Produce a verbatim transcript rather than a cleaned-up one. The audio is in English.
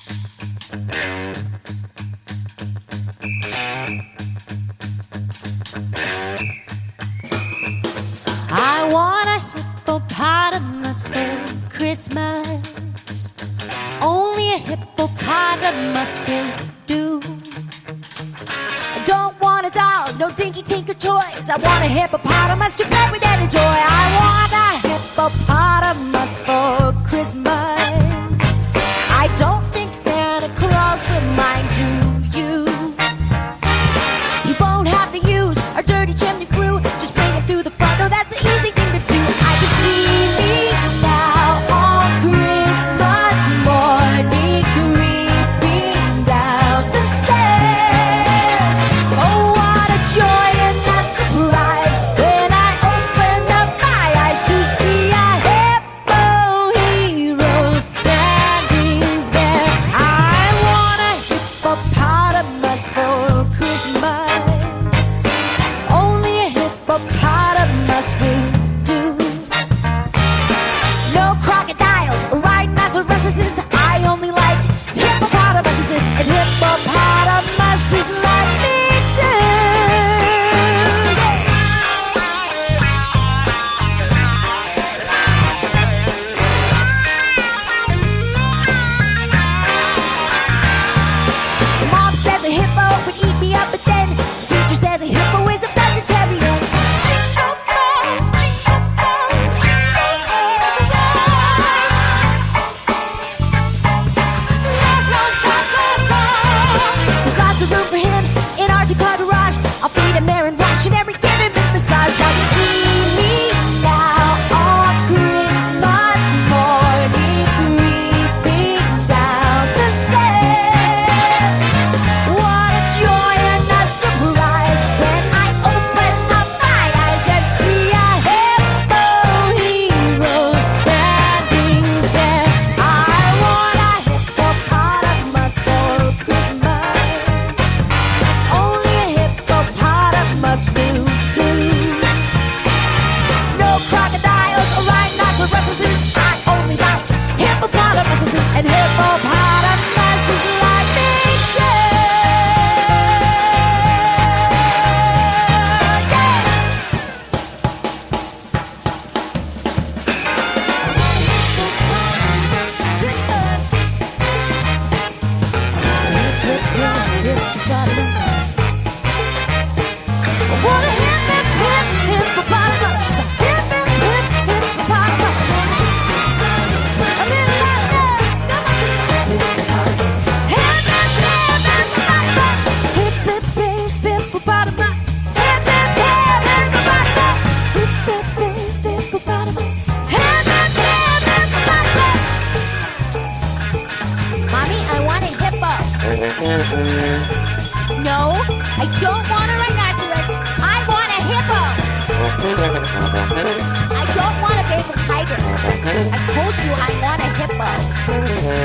I want a hippopotamus for Christmas. Only a hippopotamus will do. I don't want a doll, no dinky tinker toys. I want a hippopotamus to play with and enjoy. I want a hippopotamus for Christmas. I don't think Santa Claus will mind, do you? You won't have to use our dirty chimney flue. Just bring it through the front door, that's an easy thing to do. I can see me now on Christmas morning, creeping down the stairs. Oh, what a joy and a surprise when I open up my eyes to see a hippo hero standing there. I want a hippopotamus for Christmas. Only a hippopotamus will do. No crocodiles or rhinoceroses. I only like hippopotamuses, and hippopotamuses like me too. Mom says a hippo would eat me up, but then the teacher says a hippo is a vegetarian. Jingle bells, jingle bells, jingle bells. There's lots of room for him in our two-car garage. I'll feed him air and wash and every give him his massage. I can see me now on Christmas morning, creeping down the stairs. What a joy and a surprise when I open up my eyes and see a hippo hero standing there. I want a hippopotamus for Christmas. Only a hippopotamus will do. No crocodiles or rhinoceroses. I only like hippopotamuses, and hippopotamuses like me too. What a hip, hip, hip, hippopotamus. Hip, hip, hip, hippopotamus. A little like that. Hip, hip, hip, hippopotamus. Hip, hip, hip, hippopotamus. Hip, hip, hip, hippopotamus. Hip, hip, hip, hippopotamus. Hip, hip, hip, hippopotamus. Mommy, I want a hippo. No, I don't want a rhinoceros. I want a hippo. I don't want a baby tiger. I told you I want a hippo.